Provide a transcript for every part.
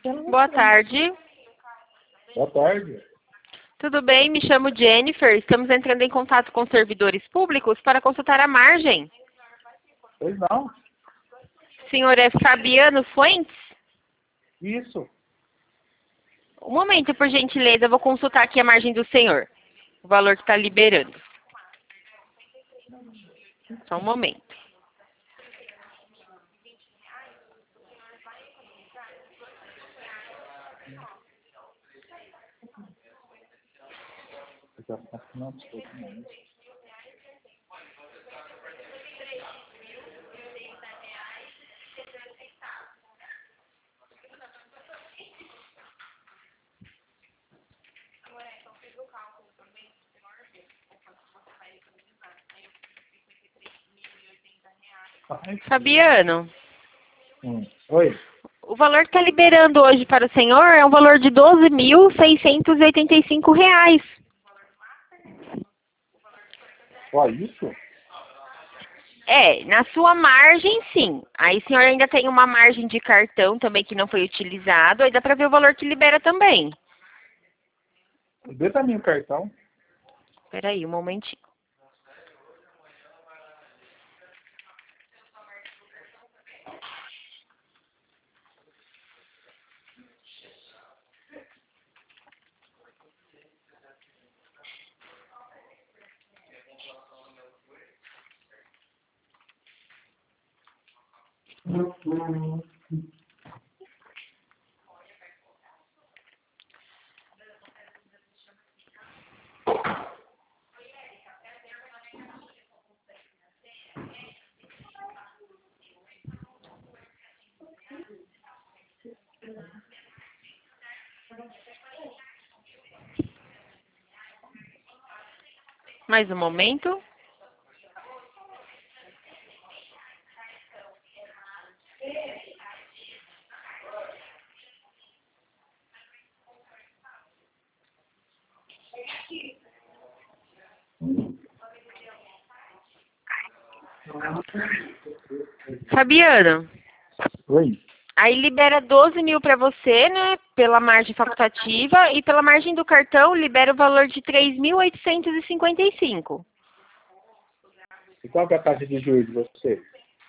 Boa tarde. Boa tarde. Tudo bem? Me chamo Jennifer. Estamos entrando em contato com servidores públicos para consultar a margem. Pois não. O senhor é Fabiano Fuentes? Isso. Um momento, por gentileza. Eu vou consultar aqui a margem do senhor. O valor que está liberando. Só um momento. Não, desculpa, não. Fabiano, Oi. o valor que está liberando hoje para o senhor é um valor de R$ 12.685. Ó, isso? É, na sua margem, sim. Aí o senhor ainda tem uma margem de cartão também que não foi utilizado. Aí dá para ver o valor que libera também. Dê pra mim o cartão. Espera aí, um momentinho. Mais um momento. Fabiano, Oi. aí libera 12 mil para você, né? Pela margem facultativa. E pela margem do cartão, libera o valor de 3.855. E qual que é a taxa de juros de você?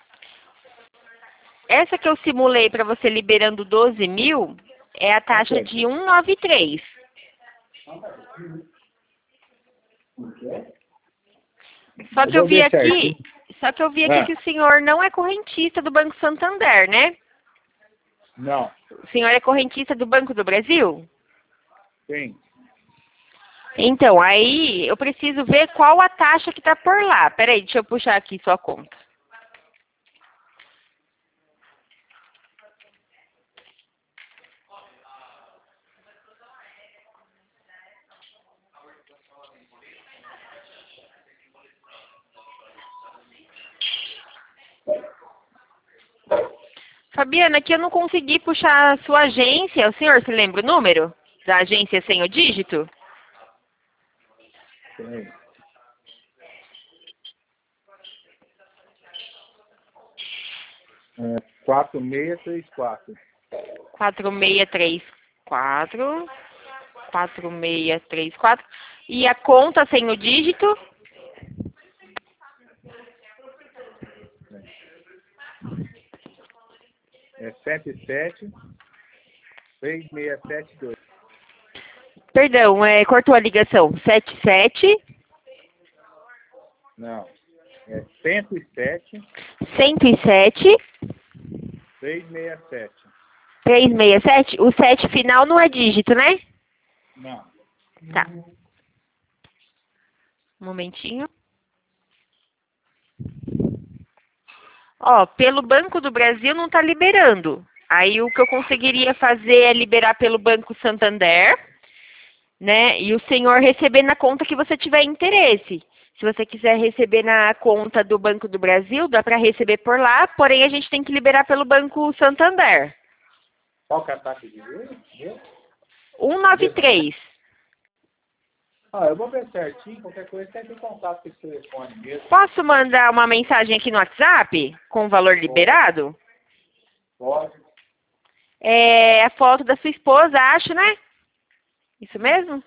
Essa que eu simulei para você liberando 12 mil é a taxa de 1,93. Só que eu vi aqui que o senhor não é correntista do Banco Santander, né? Não. O senhor é correntista do Banco do Brasil? Sim. Então, aí eu preciso ver qual a taxa que está por lá. Peraí, deixa eu puxar aqui sua conta. Fabiana, aqui eu não consegui puxar a sua agência. O senhor se lembra o número da agência sem o dígito? Sim. É 4634. 4634. 4634. E a conta sem o dígito? É 77 3672. Perdão, cortou a ligação. 77 Não. É 107 107 367. 367. O 7 final não é dígito, né? Não. Tá. Um momentinho. Ó, pelo Banco do Brasil não está liberando. Aí o que eu conseguiria fazer é liberar pelo Banco Santander, né? E o senhor receber na conta que você tiver interesse. Se você quiser receber na conta do Banco do Brasil, dá para receber por lá, porém a gente tem que liberar pelo Banco Santander. Qual que é a taxa de juros? 193. Eu vou ver certinho, qualquer coisa tem que contato com esse telefone mesmo. Posso mandar uma mensagem aqui no WhatsApp com o valor liberado? Pode. É a foto da sua esposa, acho, né? Isso mesmo?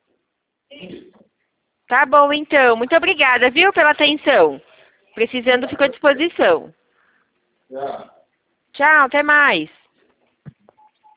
Tá bom, então. Muito obrigada, viu, pela atenção. Precisando, fico à disposição. Já. Tchau, até mais.